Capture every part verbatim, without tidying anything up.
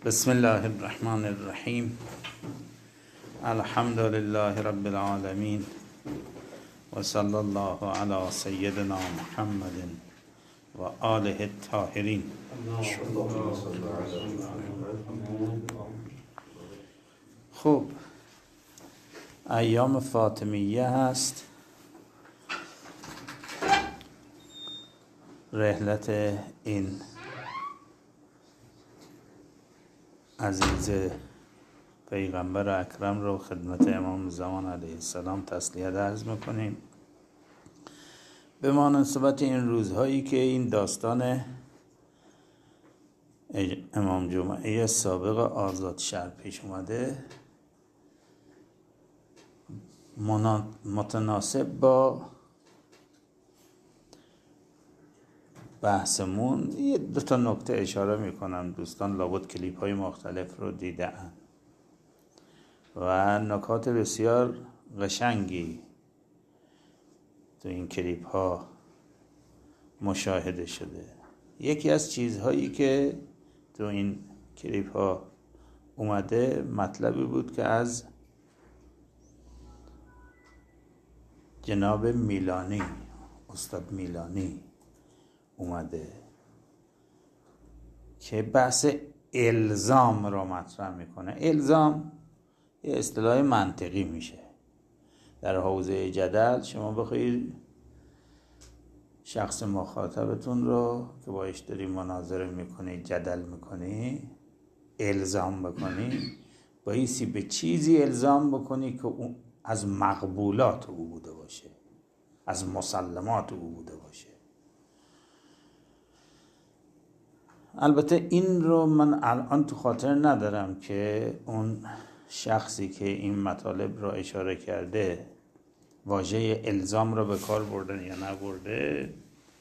بسم الله الرحمن الرحیم. الحمد لله رب العالمین و صلی الله علی سیدنا محمد و آله الطاهرین. خب، ایام فاطمیه هست. رحلت این عزیز پیغمبر اکرم رو خدمت امام زمان علیه السلام تسلیت عرض میکنیم به مناسبت این روزهایی که این داستان امام جمعه سابق آزاد شهر پیش اومده، متناسب با بحثمون یه دو تا نکته اشاره میکنم. دوستان لابد کلیپ های مختلف رو دیدن و نکات بسیار قشنگی تو این کلیپ ها مشاهده شده. یکی از چیزهایی که تو این کلیپ ها اومده مطلبی بود که از جناب میلانی، استاد میلانی اومده که بحث الزام را مطرح میکنه. الزام یه اصطلاح منطقی میشه در حوزه جدل. شما بخواید شخص مخاطبتون رو که باش داری مناظره میکنی، جدل میکنی، الزام بکنی، بایستی به چیزی الزام بکنی که اون از مقبولات او بوده باشه، از مسلمات او بوده باشه. البته این رو من الان تو خاطر ندارم که اون شخصی که این مطالب رو اشاره کرده واژه الزام رو به کار بردن یا نبرده.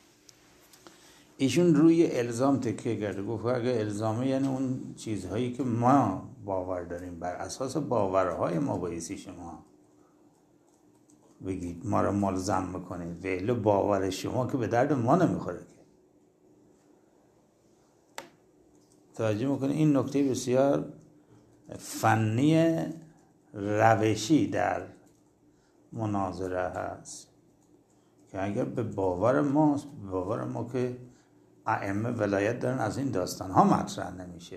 ایشون روی الزام تکیه کرده، گفت اگه الزامه یعنی اون چیزهایی که ما باور داریم، بر اساس باورهای ما بایستی شما بگید ما رو ملزم میکنید، ولی باور شما که به درد ما نمیخوره که. توجه میکنید این نکته بسیار فنی روشی در مناظره هست که اگر به باور ما به باور ما که ائمه ولایت دارن، از این داستان ها مطرح نمیشه.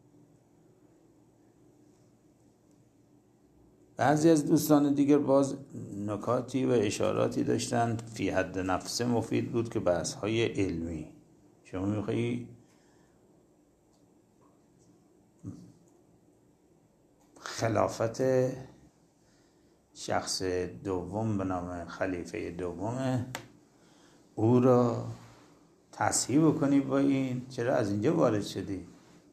بعضی از دوستان دیگر باز نکاتی و اشاراتی داشتن فی حد نفسه مفید بود که بحث های علمی. شما میخوایی خلافت شخص دوم به نام خلیفه دوم او را تصحیح بکنی با این، چرا از اینجا وارد شدی؟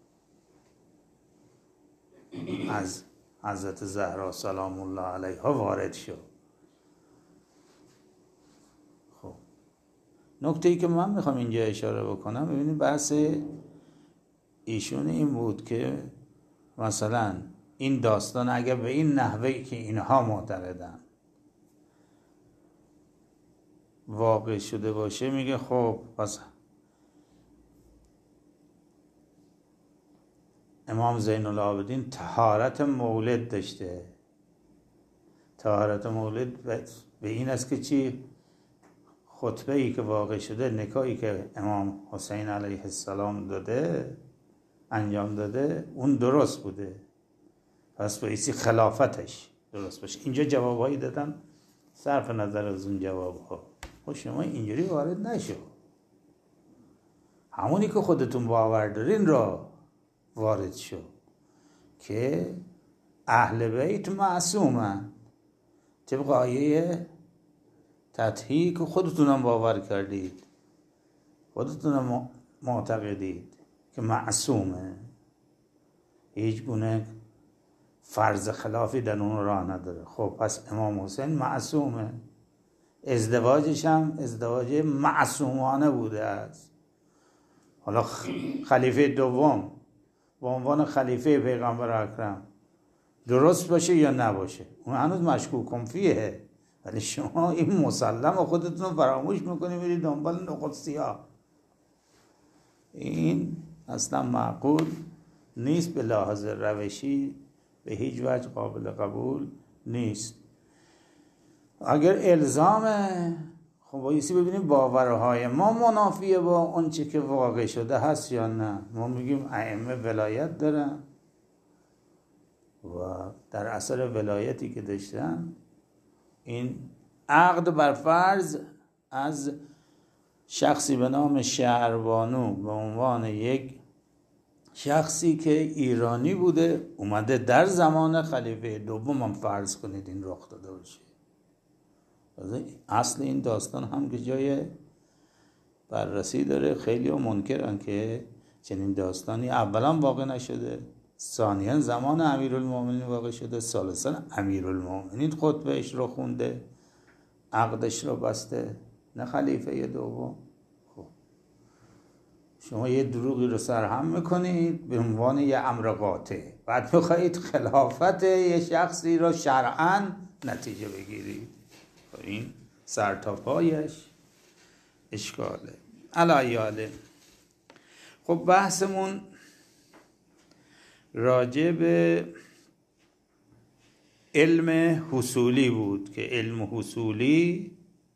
از حضرت زهرا سلام الله علیها وارد شد. خب، نکته‌ای که من میخوام اینجا اشاره بکنم، ببینید بحث ایشون این بود که مثلا این داستان اگر به این نحوهی که اینها معتقدن واقع شده باشه، میگه خب پس امام زین العابدین طهارت مولد داشته. طهارت مولد به این است که چی؟ خطبه ای که واقع شده، نکاحی که امام حسین علیه السلام داده، انجام داده، اون درست بوده، پس بایستی خلافتش درست باشه. اینجا جوابهایی دادن صرف نظر از اون جوابها. خب شما اینجوری وارد نشو، همونی که خودتون باور دارین را وارد شو که اهل بیت معصومن طبق آیه تطهیر که خودتون هم باور کردید، خودتون هم معتقدید که معصومه، هیچ گونه فرض خلافی در اون راه نداره. خب پس امام حسین معصومه، ازدواجش هم ازدواج معصومانه بوده است. حالا خلیفه دوم به عنوان خلیفه پیغمبر اکرم درست باشه یا نباشه، اون هنوز مشکوک فیه، ولی شما این مسلم خودتون فراموش میکنید برید دنبال نقط سیاه. این اصلا معقول نیست، به لحاظ روشی به هیچ وجه قابل قبول نیست. اگر الزامه، خب بایستی ببینیم باورهای ما منافیه با اون چی که واقع شده هست یا نه. ما میگیم ائمه ولایت دارن و در اثر ولایتی که داشتن این عقد بر فرض از شخصی به نام شهربانو به عنوان یک شخصی که ایرانی بوده اومده در زمان خلیفه دوم هم فرض کنید این رخ داده باشه. اصل این داستان هم که جای بررسی داره. خیلی منکرن که چنین داستانی اولا واقع نشده، ثانیا زمان امیرالمومنین واقع شده، ثالثا امیرالمومنین خطبهش رو خونده، عقدش رو بسته، نه خلیفه دوم. خب شما یه دروغی رو سرهم میکنید به عنوان یه امر قاطع، بعد میخواهید خلافت یه شخصی رو شرعاً نتیجه بگیرید. این سر تا پایش اشکاله. علایاله. خب بحثمون راجع به علم حصولی بود که علم حصولی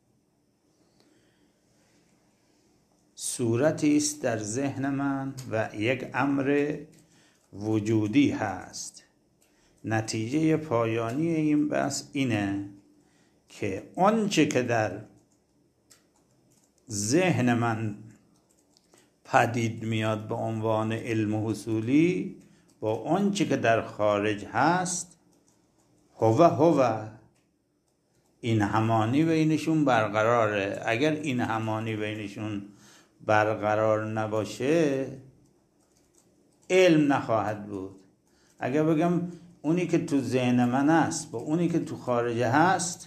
صورتی است در ذهن من و یک امر وجودی هست. نتیجه پایانی این بحث اینه که آنچه که در ذهن من پدید میاد به عنوان علم حصولی با آنچه که در خارج هست هو هو، این همانی بینشون برقراره. اگر این همانی بینشون برقرار نباشه علم نخواهد بود. اگر بگم اونی که تو ذهن من است با اونی که تو خارج هست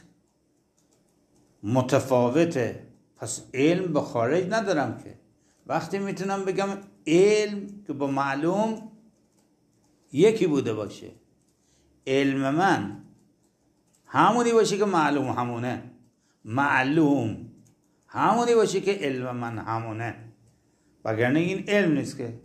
متفاوته، پس علم به خارج ندارم که. وقتی میتونم بگم علم که با معلوم یکی بوده باشه، علم من همونی باشه که معلوم همونه، معلوم همونی باشه که علم من همونه، وگرنه این علم نیست که.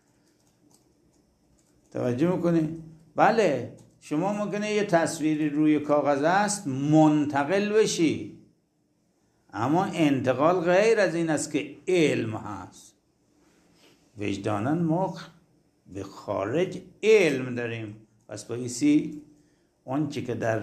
توجه میکنی؟ بله شما ممکنه یه تصویری روی کاغذ است منتقل بشی، اما انتقال غیر از این است که علم هست. وجداناً ما به خارج علم داریم، پس بایستی آنچه که در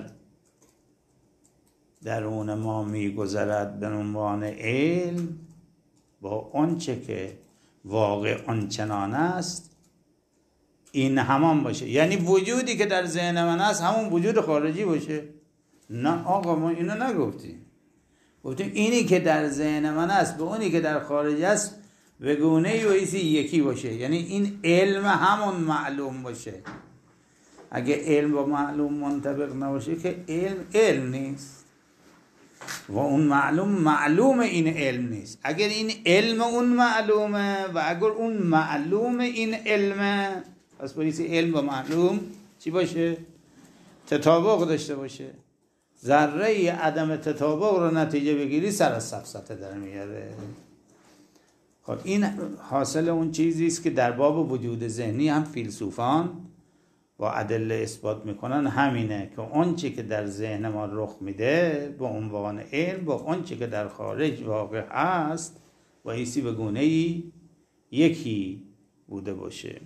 درون ما میگذرد به عنوان علم با آنچه که واقع آنچنان است این همان باشه. یعنی وجودی که در ذهن من است همون وجود خارجی باشه. نه آقا ما اینو نگفتیم، گفتیم اینی که در ذهن من است به اونی که در خارج است به گونه ویسی یکی باشه. یعنی این علم همون معلوم باشه. اگه علم با معلوم منطبق نباشه که علم علم نیست و اون معلوم معلوم این علم نیست. اگر این علم اون معلومه و اگر اون معلوم این علمه، پس بایستی علم با معلوم چی باشه؟ تطابق داشته باشه. ذره عدم تطابق رو نتیجه بگیری سر از سفسطه در میاره. خب این حاصل اون چیزی است که در باب وجود ذهنی هم فیلسوفان با ادله اثبات میکنن، همینه که آنچه که در ذهن ما رخ میده به عنوان علم با آنچه که در خارج واقع هست بایستی به گونه‌ای یکی بوده باشه.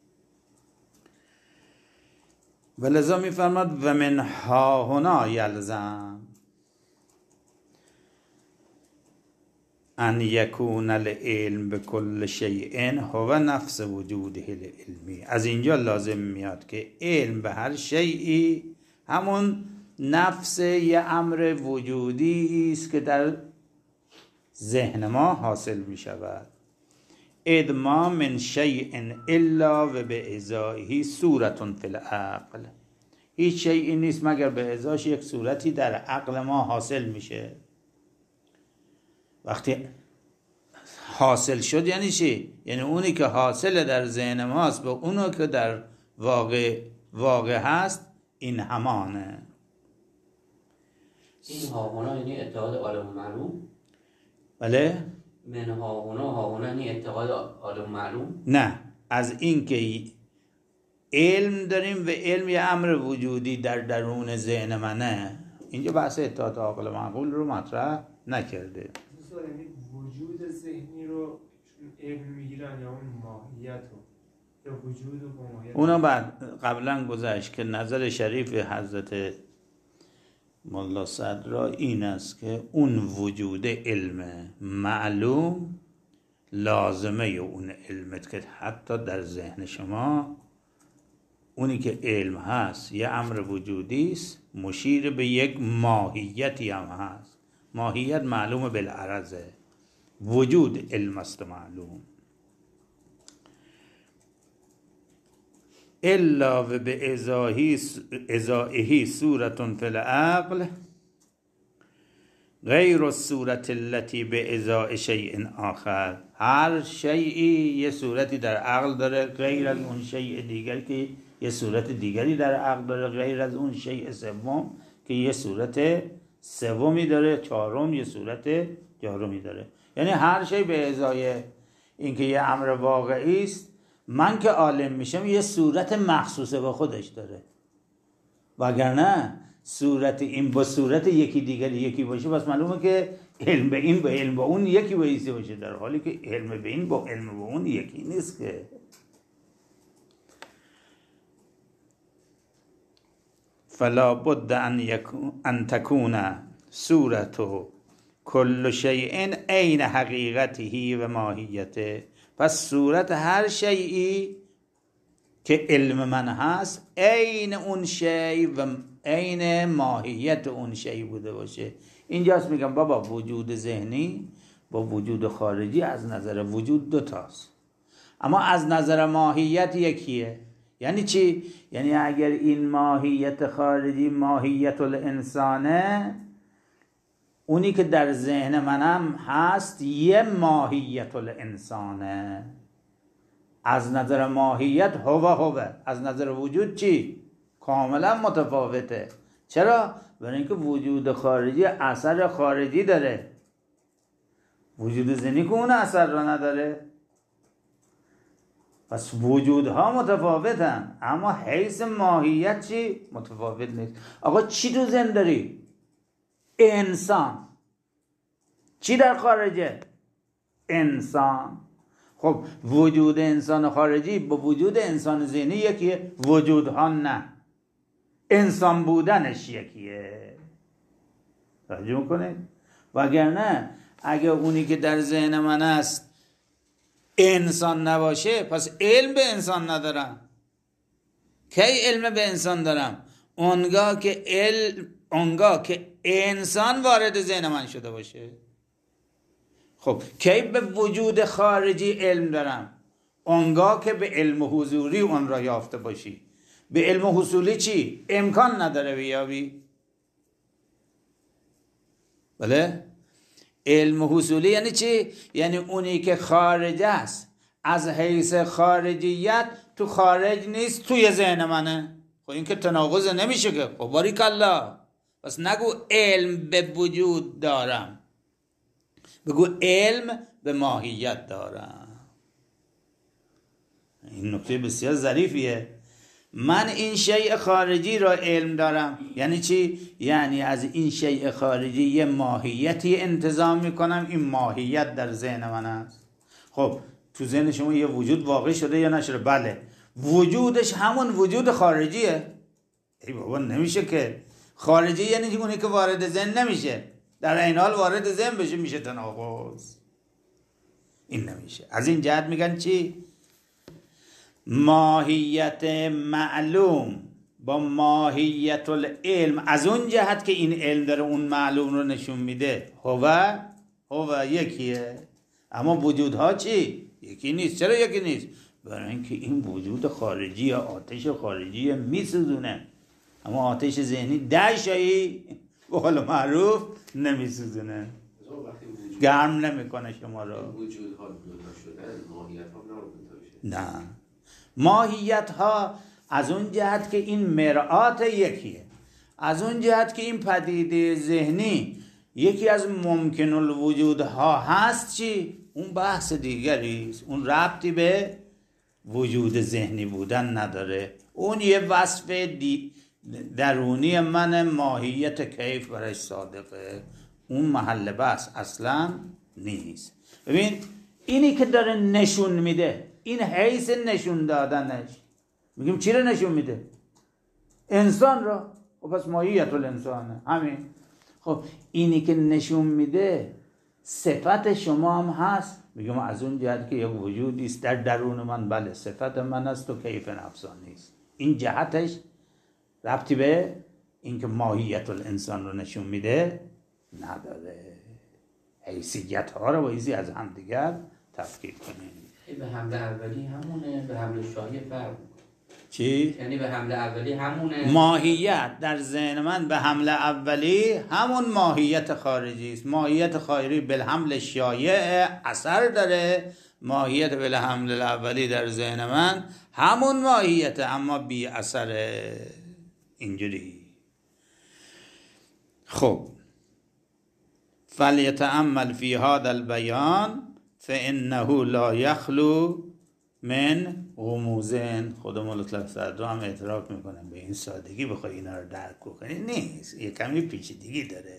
ولذا میفرماد و من ها هنا یلزم ان یکون العلم به کل شیء هو نفس وجوده العلمی. از اینجا لازم میاد که علم به هر شیئی همون نفس یه امر وجودی است که در ذهن ما حاصل می شود. اذ ما من شیء الا و به ازایه صورت فی العقل. هیچ شیئی نیست مگر به ازاش یک صورتی در عقل ما حاصل میشه. وقتی حاصل شد یعنی چی؟ یعنی اونی که حاصل در ذهن ماست با اونو که در واقع واقع هست این همانه. این هاهونا یعنی اتحاد عالم معلوم؟ بله؟ من هاهونا هاهونا یعنی اتحاد عالم معلوم؟ نه، از این که علم داریم و علم یه امر وجودی در درون ذهن منه. اینجا بحث اتحاد عاقل معقول رو مطرح نکرده. یعنی وجود ذهنی رو علم میگیرن یا اون ماهیت رو یا وجود و ماهیت؟ اونا بعد قبلا گذشت که نظر شریف حضرت مولا صدرا این است که اون وجود علم معلوم لازمه اون علمت که حتی در ذهن شما اونی که علم هست یه امر وجودی است مشیر به یک ماهیتی هم هست. ماهیت معلوم بالعرضه، وجود علم است معلوم. الا و به ازائهی صورتون فی العقل غیر الصورت التي به ازاء شیء آخر. هر شیئی یه صورتی در عقل داره غیر از اون شیء دیگری که یه صورت دیگری در عقل داره غیر از اون شیء سوم که یه صورت سومی داره، چهارم یه صورت چهارمی داره. یعنی هر شی به ازای اینکه یه امر واقعی است، من که عالم میشم یه صورت مخصوصه با خودش داره، وگرنه صورت این با صورت یکی دیگری یکی باشه بس معلومه که علم به این با علم با اون یکی بایسته باشه، در حالی که علم به این با علم با اون یکی نیست که. فلا بد ان یکون ان تکون صورته کل شیء عین حقیقته و ماهیته. پس صورت هر شیئی که علم من هست عین اون شیء و عین ماهیت اون شیء بوده باشه. اینجاست میگم بابا وجود ذهنی با وجود خارجی از نظر وجود دوتاست، اما از نظر ماهیت یکیه. یعنی چی؟ یعنی اگر این ماهیت خارجی ماهیت الانسانه، اونی که در ذهن منم هست یه ماهیت الانسانه. از نظر ماهیت هو هو، از نظر وجود چی؟ کاملا متفاوته. چرا؟ برای اینکه وجود خارجی اثر خارجی داره، وجود ذهنی که اون اثر را نداره. پس وجودها متفاوتن اما حیث ماهیت چی؟ متفاوت نیست. آقا چی تو ذهن داری؟ انسان. چی در خارجه؟ انسان. خب وجود انسان خارجی با وجود انسان ذهنی یکیه؟ وجودها نه، انسان بودنش یکیه. توجه میکنید؟ وگرنه اگه اونی که در ذهن من است انسان نباشه پس علم به انسان ندارم. کی علم به انسان دارم؟ اونگاه که علم اونگاه که انسان وارد ذهن من شده باشه. خب کی به وجود خارجی علم دارم؟ اونگاه که به علم حضوری اون را یافته باشی. به علم حصولی چی؟ امکان نداره بیابی. بله؟ علم حصولی یعنی چی؟ یعنی اونی که خارج است از حیث خارجیت تو خارج نیست، توی ذهن منه. خب این که تناقض نمیشه که. خب باریکالله. پس نگو علم به وجود دارم، بگو علم به ماهیت دارم. این نکته بسیار ظریفیه. من این شیء خارجی را علم دارم یعنی چی؟ یعنی از این شیء خارجی یه ماهیتی انتظام میکنم، این ماهیت در ذهن من است. خب تو ذهن شما یه وجود واقع شده یا نشده؟ بله. وجودش همون وجود خارجیه؟ ای بابا نمیشه که. خارجی یعنی اونی که وارد ذهن نمیشه، در این حال وارد ذهن بشه میشه تناقض. این نمیشه. از این جهت میگن چی؟ ماهیت معلوم با ماهیت العلم، از اون جهت که این علم داره اون معلوم رو نشون میده. هو هو یکیه، اما وجودها چی؟ یکی نیست. چرا یکی نیست؟ برای اینکه این وجود خارجی آتش خارجی میسوزونه، اما آتش ذهنی ده شایی به قول معروف نمیسوزونه، گرم نمیکنه شما رو. وجودها دوتا شدن، ماهیت ها نه. ماهیت ها از اون جهت که این مرآت یکیه، از اون جهت که این پدیده ذهنی یکی از ممکن الوجودها هست چی؟ اون بحث دیگری است، اون ربطی به وجود ذهنی بودن نداره. اون یه وصف دی درونی من، ماهیت کیف برایش صادقه، اون محل بحث اصلا نیست. ببین اینی که داره نشون میده، این حیث نشون دادنش، میگیم چی رو نشون میده؟ انسان را. خب پس ماهیت الانسانه همین. خب اینی که نشون میده صفت شما هم هست، میگم از اون جهت که یک وجودی است در درون من، بله صفت من است و کیف نفسانی است. این جهتش ربطی به اینکه ماهیت الانسان رو نشون میده نداره. حیثیت ها رو بایزی از همدیگر تفکیک کنیم. به حمله اولی همونه، به حمله شاهی فرق. چی؟ یعنی به حمله اولی همونه. ماهیت در ذهن من به حمله اولی همون ماهیت خارجی است. ماهیت خارجی به حمله شایع اثر داره، ماهیت به حمله اولی در ذهن من همون ماهیت اما بی اثر. اینجوری. خب فلیتأمل فی هذا البیان فانه لا یخلو من غموزن. خود مطلق صدر هم اعتراف میکنم به این سادگی بخوای اینا رو درک کنی نیست، یه کمی پیچیدگی داره.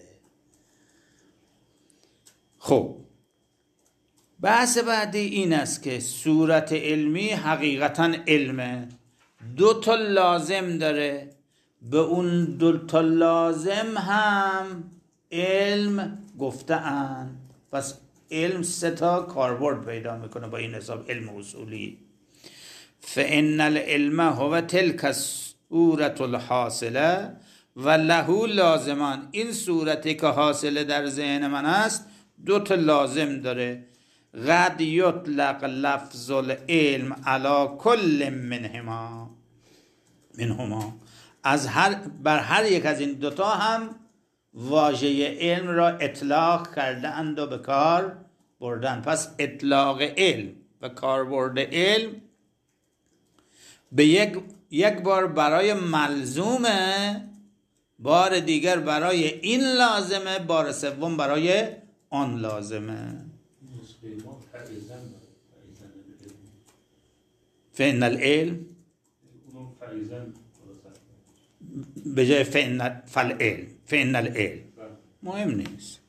خب بحث بعدی این است که صورت علمی حقیقتا علمه، دو تا لازم داره، به اون دو تا لازم هم علم گفته‌اند. پس علم سه تا کاربرد پیدا میکنه با این حساب علم اصولی. فان العلم هو تلك الصورة الحاصله و له لازمان. این صورتی که حاصله در ذهن من است دو تا لازم داره. قد یطلق لفظ العلم علی کل منهما منهما از هر بر هر یک از این دوتا هم واژه علم را اطلاق کرده اند و به کار بردن. پس اطلاق علم و کاربرد علم به یک یک بار برای ملزومه، بار دیگر برای این لازمه، بار سوم برای آن لازمه. فإن العلم به جای فإن فالعلم فإن العلم مهم نیست.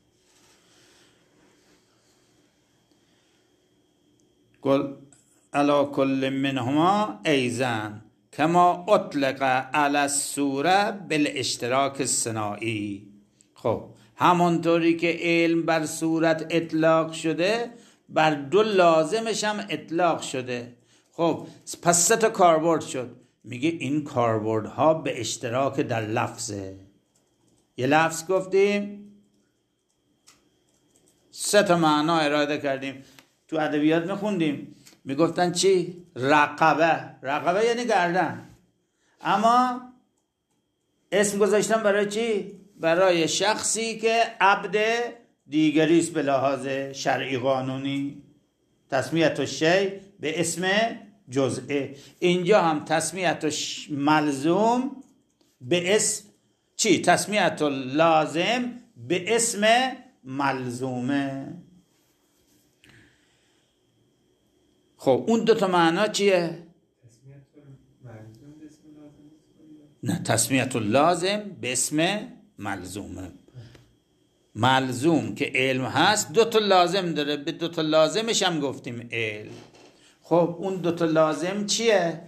قل علی کل منهما ایزن کما اطلق علی الصوره بالاشتراک الصناعی. خب همانطوری که علم بر صورت اطلاق شده بر دو لازمش هم اطلاق شده. خب پس سه تا کاربرد شد. میگه این کاربردها به اشتراک در لفظه. یه لفظ گفتیم، سه تا معنا اراده کردیم. تو ادبیات میخوندیم میگفتن چی؟ رقبه. رقبه یعنی گردن، اما اسم گذاشتن برای چی؟ برای شخصی که عبد دیگری است به لحاظ شرعی قانونی. تسمیت الشیء به اسم جزئه. اینجا هم تسمیت ملزوم به اسم چی؟ تسمیت لازم به اسم ملزومه. خب اون دو تا معنا چیه؟ نه، تسمیت لازم به اسم ملزومه. ملزوم که علم هست دو تا لازم داره، به دو تا لازمش هم گفتیم علم. خب اون دو تا لازم چیه؟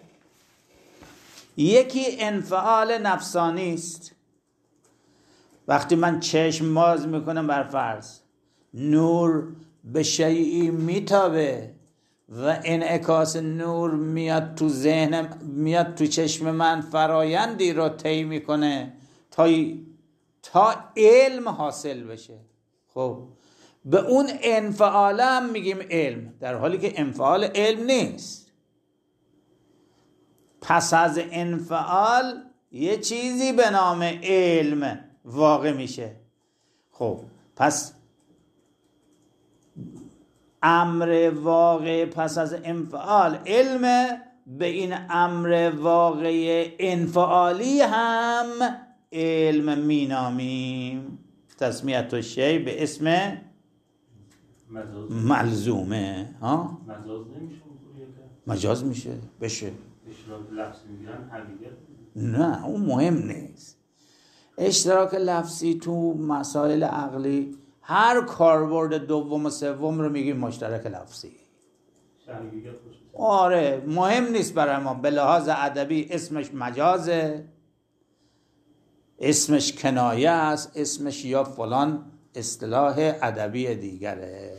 یکی انفعال نفسانی است. وقتی من چشم باز میکنم بر فرض، نور به شیئی میتابه و انعکاس نور میاد تو ذهنم، میاد تو چشم من، فرایندی رو طی میکنه تا تا علم حاصل بشه. خب به اون انفعال هم میگیم علم، در حالی که انفعال علم نیست. پس از انفعال یه چیزی به نام علم واقع میشه. خب پس امر واقع پس از انفعال علم، به این امر واقع انفعالی هم علم مینامیم. تسمیت الشیء به اسم ملزومه. ها؟ مجاز نمیشه؟ مجاز میشه بشه. اشتراک لفظی میگیرن حقیقت نه اون مهم نیست. اشتراک لفظی تو مسائل عقلی هر کاربرد دوم و سوم رو میگیم مشترک لفظی. شرعیت باشه. آره مهم نیست برای ما، به لحاظ ادبی اسمش مجازه، اسمش کنایه است، اسمش یا فلان اصطلاح ادبی دیگره.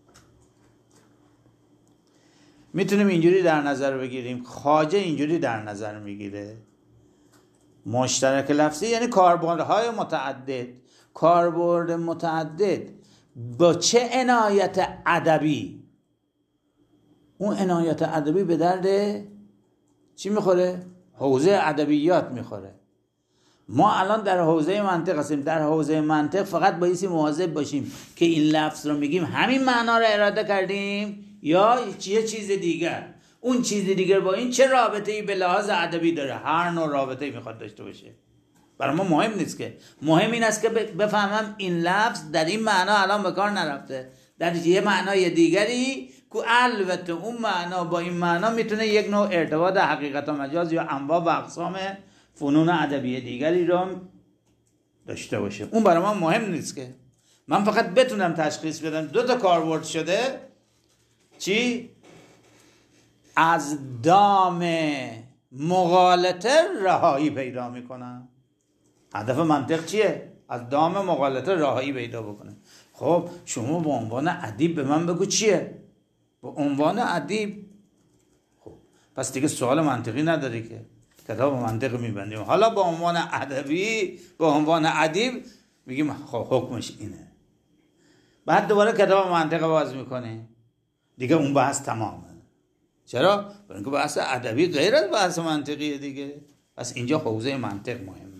میتونیم اینجوری در نظر بگیریم. خواجه اینجوری در نظر میگیره مشترک لفظی یعنی کاربردهای متعدد. کاربرد متعدد با چه عنایت ادبی؟ اون عنایت ادبی به درد چی میخوره؟ حوزه ادبیات میخوره. ما الان در حوزه منطق هستیم. در حوزه منطق فقط بایستی مواظب باشیم که این لفظ رو میگیم همین معنا رو اراده کردیم یا یه چیز دیگر. اون چیز دیگر با این چه رابطه‌ای به لحاظ ادبی داره؟ هر نوع رابطه‌ای میخواد داشته باشه. برای ما مهم نیست که. مهم این است که بفهمم این لفظ در این معنا الان به کار نرفته، در یه معنای دیگری که البته اون معنا با این معنا میتونه یک نوع ارتباط حقیقت و مجاز یا انواع و اقسام فنون ادبی دیگری رو داشته باشه. اون برای من مهم نیست که. من فقط بتونم تشخیص بدم دو تا کاربرد شده چی؟ از دام مغالطه رهایی پیدا میکنم. هدف منطق چیه؟ از دام مغالطه رهایی پیدا بکنه. خب شما به عنوان ادیب به من بگو چیه؟ به عنوان ادیب خب پس دیگه سوال منطقی نداری که، کتاب منطق میبندیم. حالا به عنوان ادبی، به عنوان ادیب میگیم خب حکمش اینه. بعد دوباره کتاب منطق باز میکنه، دیگه اون بحث تمامه. چرا؟ برای اینکه بحث ادبی غیر از بحث منطقیه دیگه. پس اینجا حوزه منطق مهمه.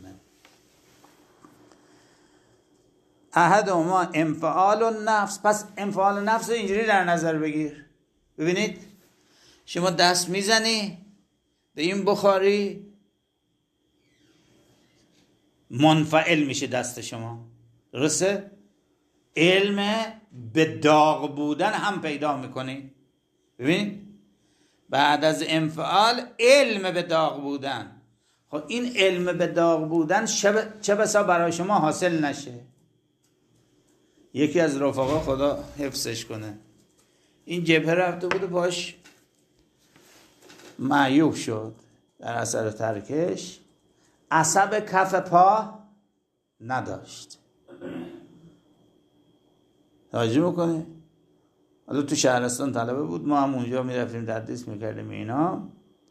احدهما انفعال النفس. پس انفعال النفس رو اینجوری در نظر بگیر. ببینید شما دست میزنی به این بخاری، منفعل میشه دست شما، درسته؟ علم به داغ بودن هم پیدا میکنی. ببین بعد از انفعال علم به داغ بودن. خب این علم به داغ بودن چه بسا برای شما حاصل نشه. یکی از رفقا خدا حفظش کنه این جبهه رفته بود و پاش معیوب شد در اثر ترکش، عصب کف پا نداشت. توجه میکنه؟ حالا تو شهرستان طلبه بود، ما هم اونجا میرفتیم تدریس میکردیم، اینا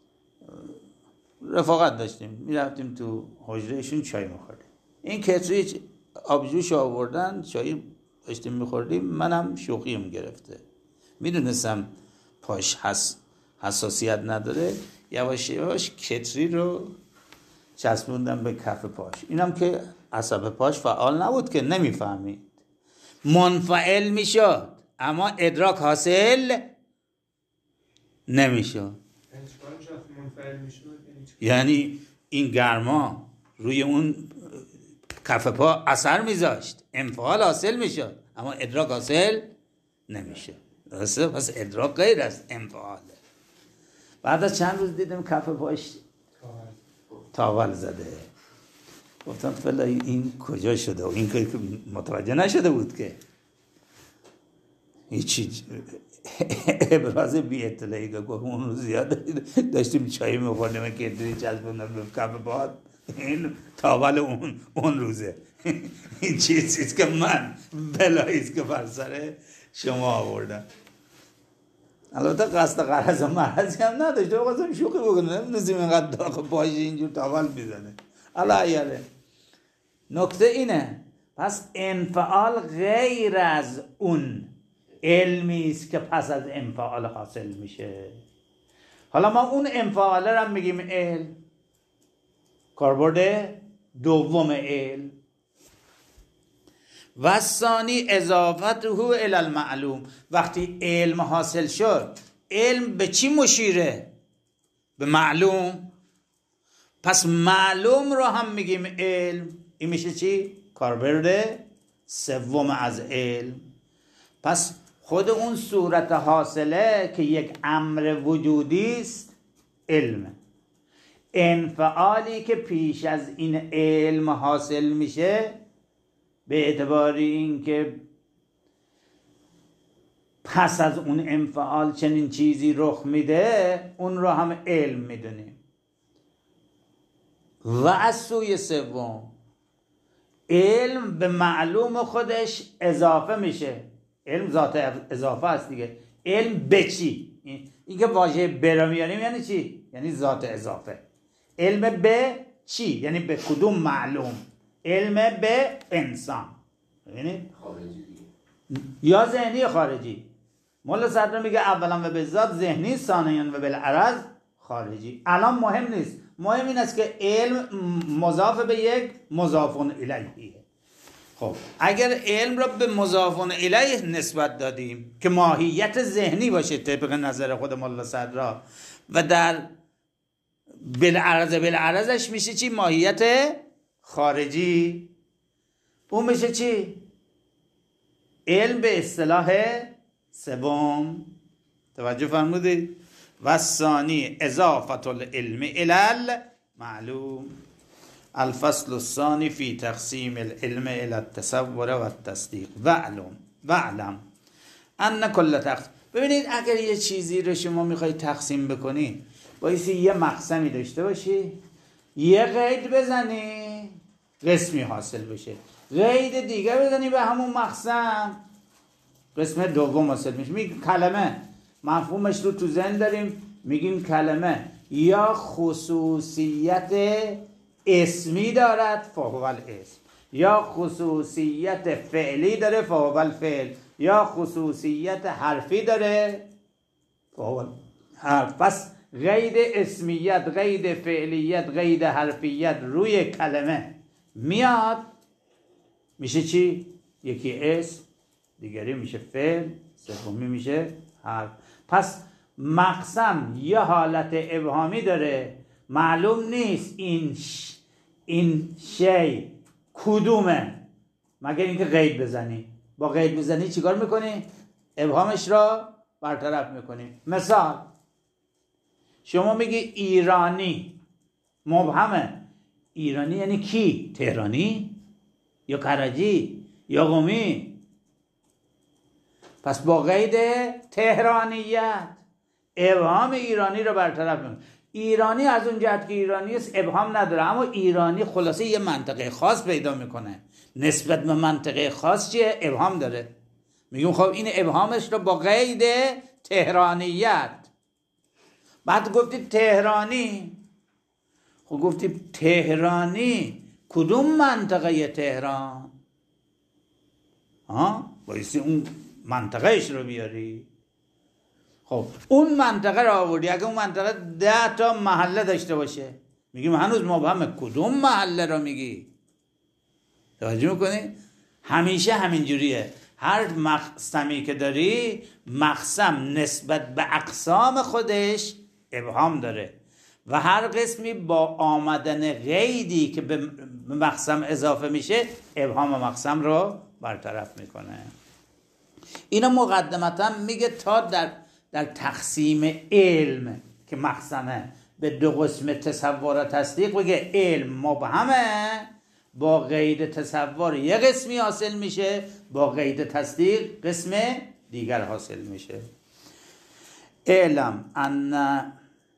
رفاقت داشتیم، میرفتیم تو حجرهشون چای میخوردیم. این کتری آبجوش آوردن، چای داشتیم میخوردیم، منم شوخیم گرفته، میدونستم پاش حس... حساسیت نداره، یواش یواش کتری رو چسبوندم به کف پاش. اینم که عصب پاش فعال نبود که نمیفهمید، منفعل میشد اما ادراک حاصل نمیشد. یعنی این گرما روی اون کف پا اثر میذاشت، انفعال حاصل میشد اما ادراک حاصل نمیشه. درسته؟ پس ادراک غیر از انفعاله. بعد از چند روز دیدم کف پاش تاول زده. گفتم فلا این کجا شده؟ و این که متوجه نشده بود که هیچی ابراز بی اطلاعی که گفت اون روز زیاد داشتیم چای میخوردیم که ادری چسبوندم به کف پا، این تاول اون اون روزه. این چیزیست که من بلاییست که بر سر شما آوردم. البته قصد قرض و مرضی هم نداشته، بخواستم شوخی بکنم، نمیدونستیم اینقدر داغ پاش اینجور تاول میزنه. حالا ایاله نکته اینه، پس انفعال غیر از اون علمی است که پس از انفعال حاصل میشه. حالا ما اون انفعال رو هم میگیم علم، کاربرد دوم علم. و ثانی اضافته الی المعلوم. وقتی علم حاصل شد، علم به چی مشیره؟ به معلوم. پس معلوم رو هم میگیم علم. این میشه چی؟ کاربرد سوم از علم. پس خود اون صورت حاصله که یک امر وجودی است علم. انفعالی که پیش از این علم حاصل میشه به اعتبار اینکه پس از اون انفعال چنین چیزی رخ میده، اون رو هم علم میدونیم. و از سوی سوم علم به معلوم خودش اضافه میشه. علم ذات اضافه است دیگه. علم به چی؟ این که واژه به رو میاریم یعنی چی؟ یعنی ذات اضافه. علم به چی؟ یعنی به کدوم معلوم؟ علم به انسان. ببینید؟ خارجی دیگه. یا ذهنی یا خارجی. مولا صدر میگه اولا و به ذات ذهنی، ثانیاً و بالعرض خارجی. الان مهم نیست. مهم این است که علم مضاف به یک مضاف الیه. خب اگر علم را به مضاف الیه نسبت دادیم که ماهیت ذهنی باشه طبق نظر خود مولا صدر، و در بالعرض بالعرضش میشه چی؟ ماهیت خارجی. اون میشه چی؟ علم به اصطلاح سوم. توجه فرمودید؟ و ثانی اضافت العلم الی معلوم. الفصل الثانی فی تقسیم العلم الی التصور و التصدیق. وعلم وعلم ان کل تقسیم. ببینید اگر یه چیزی رو شما میخوای تقسیم بکنی، بایستی یه مقسمی داشته باشی، یه قید بزنی، قسمی حاصل بشه، قید دیگه بزنی به همون مقسم، قسم دوم حاصل میشه. میگیم کلمه مفهومش رو تو ذهن داریم، میگیم کلمه یا خصوصیت اسمی دارد فهو الاسم، یا خصوصیت فعلی داره فهو الفعل، یا خصوصیت حرفی داره فهو الحرف. پس قید اسمیت، قید فعلیت، قید حرفیت روی کلمه میاد، میشه چی؟ یکی اسم، دیگری میشه فعل، سومی میشه حرف. پس مقسم یه حالت ابهامی داره، معلوم نیست این ش... این شی کدومه مگر اینکه قید بزنی. با قید بزنی چیکار میکنی؟ ابهامش را برطرف میکنی. مثال شما میگی ایرانی، مبهمه. ایرانی یعنی کی؟ تهرانی یا کرجی یا قمی؟ پس با قید تهرانیت ابهام ایرانی رو برطرف میکنه. ایرانی از اون جهت که ایرانی است ابهام نداره، اما ایرانی خلاصه یه منطقه خاص پیدا میکنه، نسبت به منطقه خاص چیه؟ ابهام داره. میگیم خب این ابهامش رو با قید تهرانیت. بعد گفتی تهرانی، خب گفتی تهرانی کدوم منطقه تهران؟ ها؟ بایستی اون منطقهش رو بیاری. خب اون منطقه رو آوردی، اگه اون منطقه ده تا محله داشته باشه، میگیم هنوز مبهمه کدوم محله رو میگی. توجه میکنی؟ همیشه همین جوریه. هر مقسمی که داری، مقسم نسبت به اقسام خودش ابهام داره و هر قسمی با آمدن قیدی که به مقسم اضافه میشه ابهام مقسم رو برطرف میکنه. اینا مقدمتا میگه تا در در تقسیم علم که مقسمه به دو قسم تصور و تصدیق، بگه علم مبهمه، با قید تصور یه قسمی حاصل میشه، با قید تصدیق قسم دیگر حاصل میشه. علم ان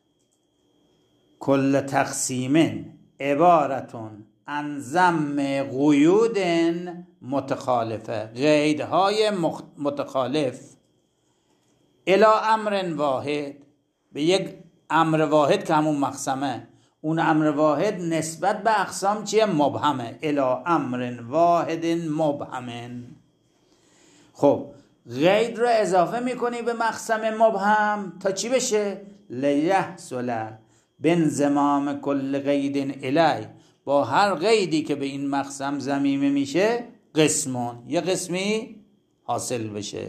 کل تقسیم عبارتون عن ضم قیود متخالفه، قیدهای متخالف الی امر واحد، به یک امر واحد که همون مقسمه. اون امر واحد نسبت به اقسام چیه؟ مبهمه. الی امر واحد مبهمن. خب قید رو اضافه میکنی به مقسم مبهم تا چی بشه؟ لیحصل بانضمام کل قید الی، با هر قیدی که به این مقسم ضمیمه میشه قسمون، یه قسمی حاصل بشه.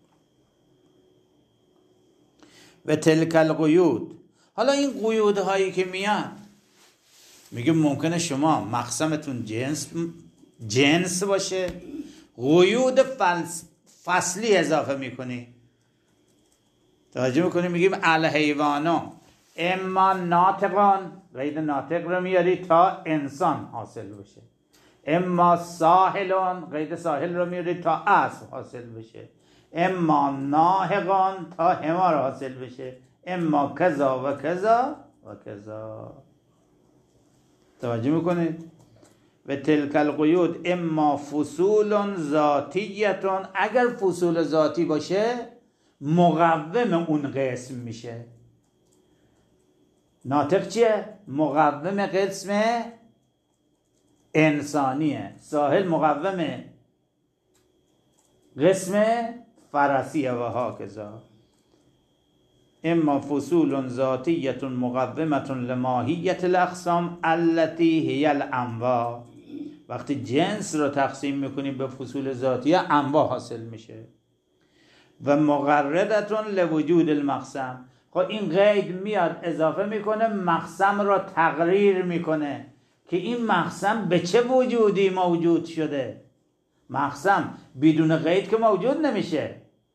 و تلک القیود، حالا این قیود هایی که میاد، میگه ممکنه شما مقسمتون جنس جنس باشه، قیود فصلی اضافه میکنی. توجه میکنی میگیم الحیوانو اما ناطقان، قید ناطق رو میاری تا انسان حاصل بشه. اما ساحلون، قید ساحل رو میاری تا اسب حاصل بشه. اما ناهقان تا حمار حاصل بشه. اما کذا و کذا و کذا. توجه میکنید؟ و تلک القیود اما فصول ذاتیتون، اگر فصول ذاتی باشه مقوم اون قسم میشه. ناطق چیه؟ مقوم قسم انسانیه. ساحل مقوم قسم فرسیه و هاکذا. اما فصول ذاتیت مقومت لماهیت الاقسام التي هی الانواع. وقتی جنس رو تقسیم میکنیم به فصول ذاتیه انواع حاصل میشه. و مقررتون لوجود المقسم. خب این قید میاد اضافه میکنه، مقسم را تقریر میکنه که این مقسم به چه وجودی موجود شده. مقسم بدون قید که موجود نمیشه.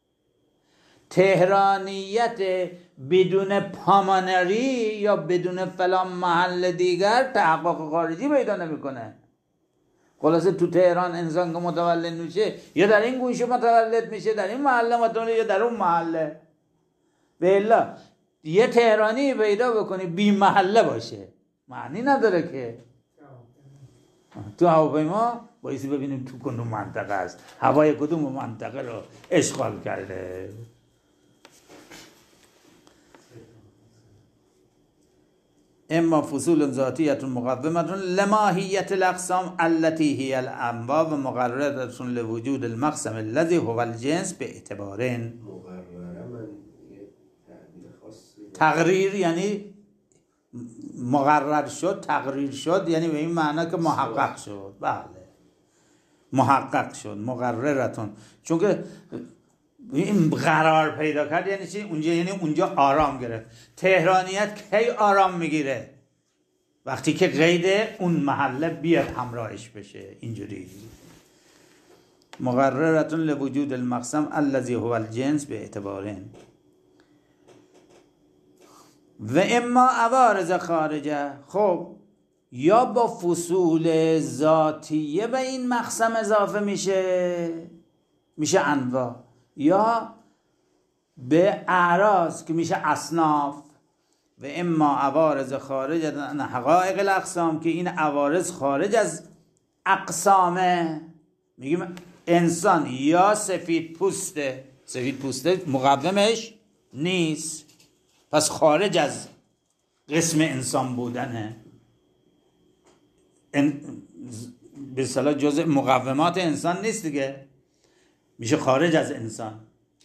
تهرانیت بدون پامانری یا بدون فلان محل دیگر تحقق خارجی پیدا نمیکنه. خلاصه تو تهران انسان که متولد میشه یا در این گوشه متولد میشه، در این محله متولد یا در اون محله. به الا یه تهرانی پیدا بکنی بی محله باشه معنی نداره که. تو هواپیما بایستی ببینیم تو کدوم منطقه است، هوای کدوم منطقه رو اشغال کرده. اما فصول ذاتیت مقومت لماهیت الاقسام التي هی الانواع و مقررت لوجود المقسم الذي هو الجنس به اعتبارین. تقریر یعنی مقرر شد، تقریر شد یعنی به این معنی که محقق شد. بله محقق شد. مقررتون چون که این قرار پیدا کرد یعنی چی؟ اونجا یعنی اونجا آرام گرفت. تهرانیت کی آرام میگیره؟ وقتی که قید اون محله بیاد همراهش بشه. اینجوری مقررتون لوجود المقسم الذي هو الجنس به اعتبارین. و اما عوارض خارجه. خب یا با فصول ذاتیه به این مقسم اضافه میشه میشه انواع، یا به اعراض که میشه اصناف. و اما عوارض خارج از حقایق الاقسام که این عوارض خارج از اقسامه. میگیم انسان یا سفید پوسته، سفید پوسته مقومش نیست پس خارج از قسم انسان بودنه. ان... به اصطلاح جزء مقومات انسان نیست دیگه، میشه خارج از انسان.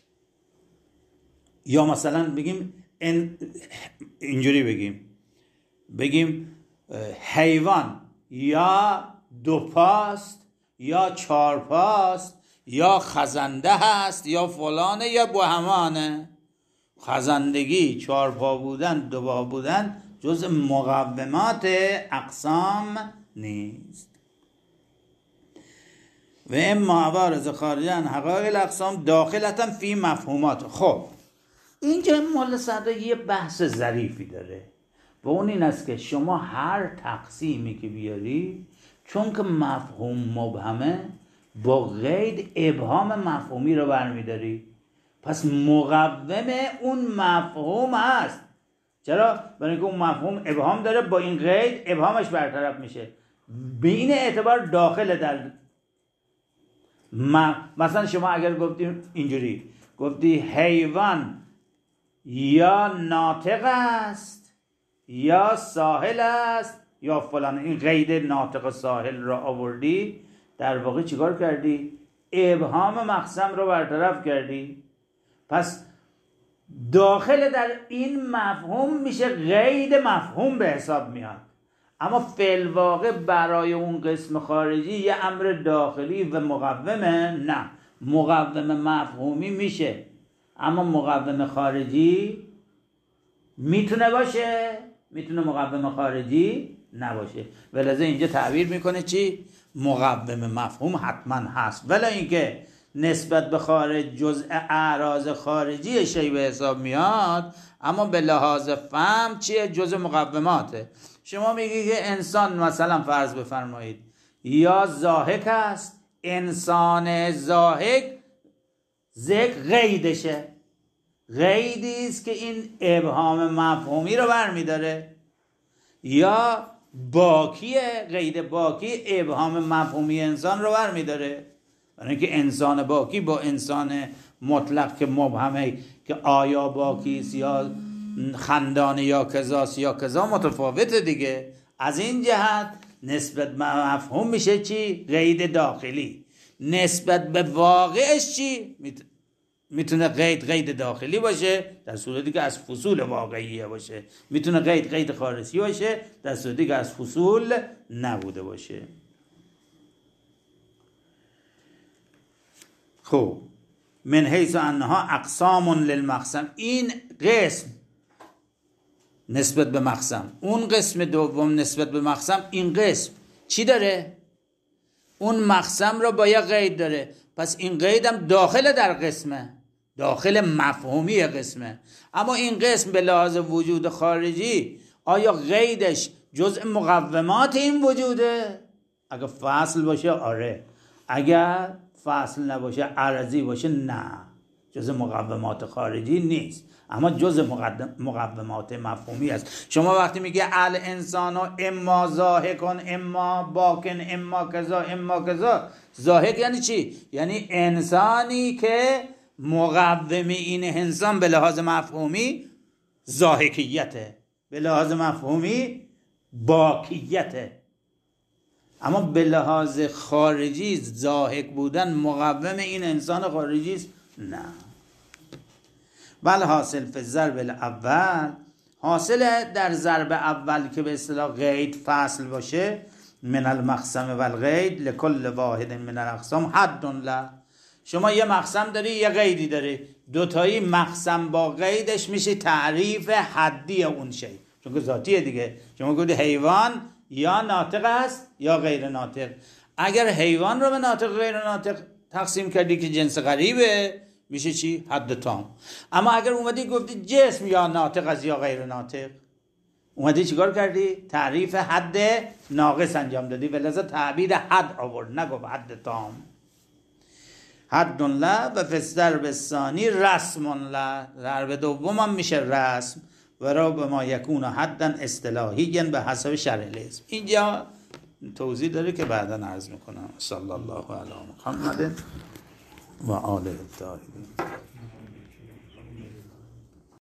یا مثلا بگیم این اینجوری بگیم بگیم حیوان یا دو پاست یا چهار پاست یا خزنده هست یا فلانه یا بهمانه. خزندگی، چهار پا بودن، دو پا بودن جز مقومات اقسام نیست. و اما عوارض خارجه عن حقایق الاقسام داخلتا فی مفهومات. خب اینجا مال صدر یه بحث ظریفی داره و اون این است که شما هر تقسیمی که بیاری چون که مفهوم مبهمه با قید ابهام مفهومی رو برمیداری، پس مقوم اون مفهوم هست. چرا؟ برای اینکه اون مفهوم ابهام داره، با این قید ابهامش برطرف میشه. به این اعتبار داخل در م... مثلا شما اگر گفتی اینجوری گفتی حیوان یا ناطق است یا ساحل است یا فلان، این قید ناطق ساحل را آوردی، در واقع چیکار کردی؟ ابهام مقسم رو برطرف کردی. پس داخل در این مفهوم میشه قید مفهوم به حساب میاد. اما فی الواقع برای اون قسم خارجی یه امر داخلی و مقومه. نه، مقوم مفهومی میشه اما مقوم خارجی میتونه باشه، میتونه مقوم خارجی نباشه. ولذا اینجا تعبیر میکنه چی؟ مقوم مفهوم حتما هست، ولی اینکه نسبت به خارج جزء اعراض خارجی شی به حساب میاد، اما به لحاظ فهم چیه؟ جزء مقوماته. شما میگی که انسان مثلا فرض بفرمایید یا ضاحک است، انسان ضاحک ذکر قیدشه، قیدی است که این ابهام مفهومی رو برمیداره، یا باکیه، قید باکی ابهام مفهومی انسان رو برمیداره. برای اینکه انسان باکی با انسان مطلق که مبهمه که آیا باکیست یا خندانه یا کذاست یا کذا متفاوته دیگه. از این جهت نسبت به مفهوم میشه چی؟ قید داخلی. نسبت به واقعش چی؟ میتونه قید قید داخلی باشه در صورتی که از فصول واقعیه باشه، میتونه قید قید خارجی باشه در صورتی که از فصول نبوده باشه. خب من حیث انها اقسام للمقسم، این قسم نسبت به مقسم، اون قسم دوم نسبت به مقسم، این قسم چی داره؟ اون مقسم را با یه قید داره، پس این قیدم داخل در قسمه، داخل مفهومی قسمه. اما این قسم به لحاظ وجود خارجی آیا قیدش جزء مقومات این وجوده؟ اگر فصل باشه آره، اگر فصل نباشه عرضی باشه نه، جزء مقومات خارجی نیست، اما جزء مقومات مفهومی است. شما وقتی میگه الانسان اما ضاحکن اما باکن اما کذا اما کذا، ضاحک یعنی چی؟ یعنی انسانی که مقوم این انسان به لحاظ مفهومی ضاحکیته، به لحاظ مفهومی باکیته، اما به لحاظ خارجی ضاحک بودن مقوم این انسان خارجی است نه. بل حاصل فی ضرب الاول، حاصل در ضرب اول که به اصطلاح قید فصل باشه، من المقسم و القید لکل واحد من الاقسام حد له. شما یه مقسم داری یه قیدی داری، دوتایی مقسم با قیدش میشه تعریف حدی اون شی، چون که ذاتیه دیگه. شما گفتی حیوان یا ناطق است یا غیر ناطق. اگر حیوان رو به ناطق غیر ناطق تقسیم کردی که جنس غریبه میشه چی؟ حد تام. اما اگر اومدی گفتی جسم یا ناطق است یا غیر ناطق، اومدی چیکار کردی؟ تعریف حد ناقص انجام دادی، ولذا تعبیر حد آورد، نگفت حد تام. حد له و فی الضرب الثانی رسم له، ضرب دوم هم میشه رسم و را به ما یکون حدا اصطلاحی به حسب شرح الاسم. اینجا توضیح داره که بعدا عرض میکنم. صلی الله علی محمد و آله الطاهرین.